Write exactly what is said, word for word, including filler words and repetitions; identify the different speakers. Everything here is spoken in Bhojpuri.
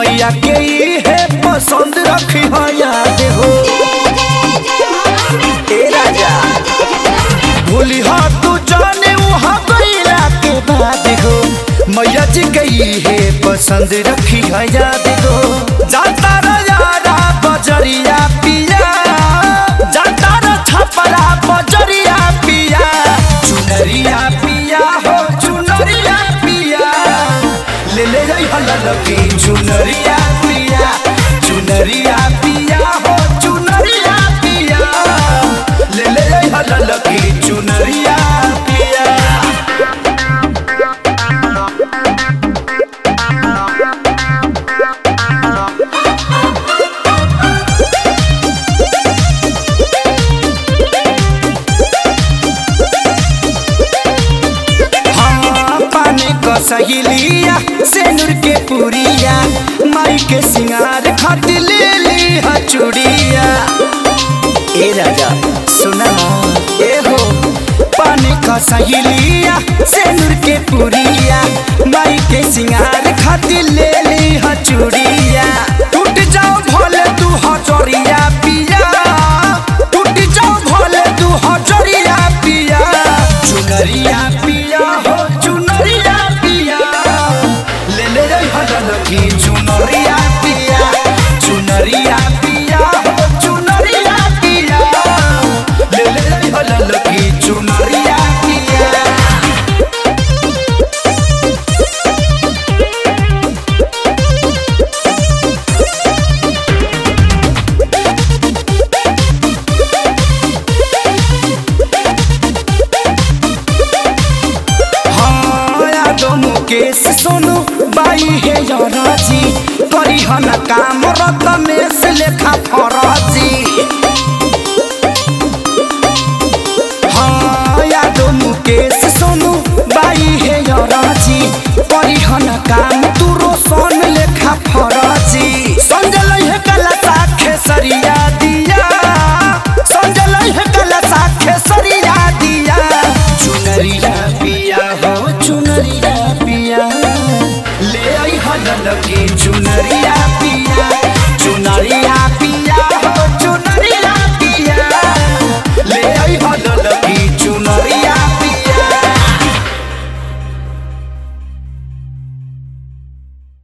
Speaker 1: मैया के है पसंद रखी हो याद हो। ए राजा भूली हो तू जाने वहाँ गईला के बाद हो, मैया जी गई है पसंद रखी हो याद हो। जाता यारा बजरिया पिया, जाता र छपरा बजरिया पिया, चुनरिया पिया हो चुनरिया पिया, ले ले जाई हल्लकी चुनरिया पिया, चुनरिया पिया हो चुनरिया पिया, ले ले जाई हल्लकी चुनरिया पिया। सहेलिया सेनुर के पुरिया, माई के सिंगार खातिर ले ली हचुड़िया। ए राजा सुना ए हो, पानी का सहेलिया सेनुर के पुरिया, माई के सिंगार खातिर ले ली हचुड़िया। टूट जाओ भले तू हजरिया पिया, टूट जाओ भले तू हजरिया पिया, चुनरिया पिया हो चुनरिया की चुनरिया पिया, चुनरिया पिया हो चुनरिया पिया, ले ले हलल की चुनरिया पिया। हाँ यादों मुकेश सोनू बाई है राजी, करी हन काम रत में से लेखा फराजी। हाँ यादों मुकेश सोनू बाई है राजी, करी हन काम तू रोशन लेखा फराजी। संजल है कला साखे सरिया दिया, संजल है कला साखे सरिया दिया, चुनरिया पिया हो चुनरिया पिया, ले आई हल्लकी चुनरिया पिया, चुनरिया